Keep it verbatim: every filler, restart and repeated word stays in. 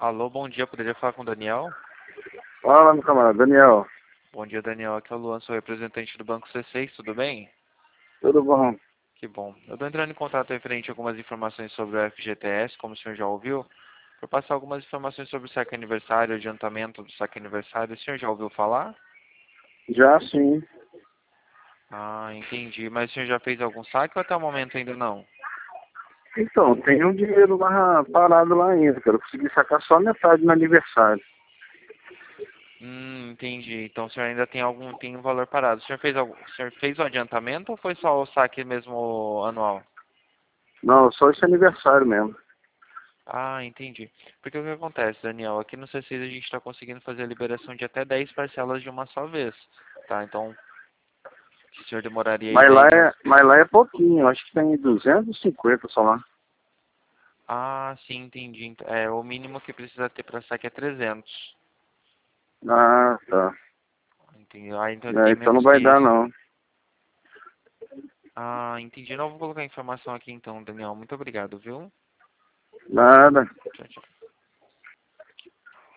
Alô, bom dia, poderia falar com o Daniel? Fala, meu camarada, Daniel. Bom dia, Daniel, aqui é o Luan, sou representante do Banco C seis, tudo bem? Tudo bom? Que bom. Eu estou entrando em contato referente a algumas informações sobre o F G T S, como o senhor já ouviu, para passar algumas informações sobre o saque aniversário, adiantamento do saque aniversário, o senhor já ouviu falar? Já sim. Ah, entendi, mas o senhor já fez algum saque ou até o momento ainda não? Então, tem um dinheiro lá parado lá ainda, cara. Eu consegui sacar só metade no aniversário. Hum, entendi. Então o senhor ainda tem algum, tem um valor parado. O senhor fez algum, o senhor fez o adiantamento ou foi só o saque mesmo anual? Não, só esse aniversário mesmo. Ah, entendi. Porque o que acontece, Daniel, aqui no C seis a gente está conseguindo fazer a liberação de até dez parcelas de uma só vez, tá? Então, o senhor demoraria aí Mas lá dez é, meses. mas lá é pouquinho, eu acho que tem duzentos e cinquenta só lá. Ah, sim, entendi. Ent- É, o mínimo que precisa ter para saque é trezentos. Ah, tá. Entendi. Ah, então É, tem então não menos que vai dar isso. não. Ah, entendi. Não vou colocar a informação aqui então, Daniel. Muito obrigado, viu? Nada. Tchau, tchau.